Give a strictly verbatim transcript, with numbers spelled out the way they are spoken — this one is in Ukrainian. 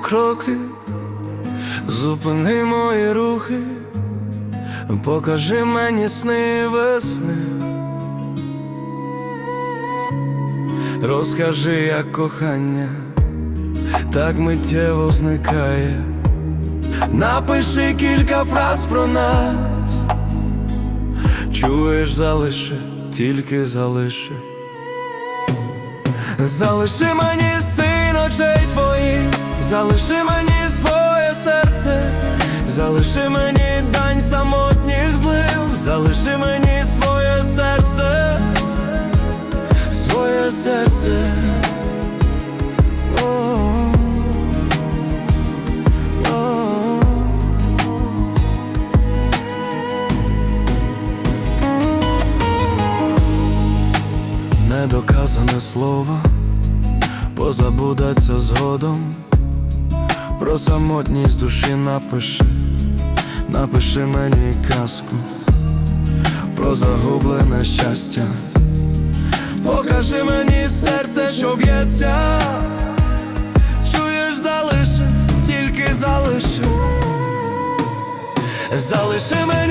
кроки, зупини мої рухи, покажи мені сни весни. Розкажи, як кохання так миттєво зникає. Напиши кілька фраз про нас. Чуєш, залиши, тільки залиши. Залиши мені син очей твоїх, залиши мені своє серце, залиши мені дань самотніх злив, залиши мені своє серце, своє серце. Недоказане слово позабудеться згодом. Про самотність душі напиши, напиши мені казку про загублене щастя. Покажи мені серце, що б'ється. Чуєш, залиши, тільки залиши. Залиши мені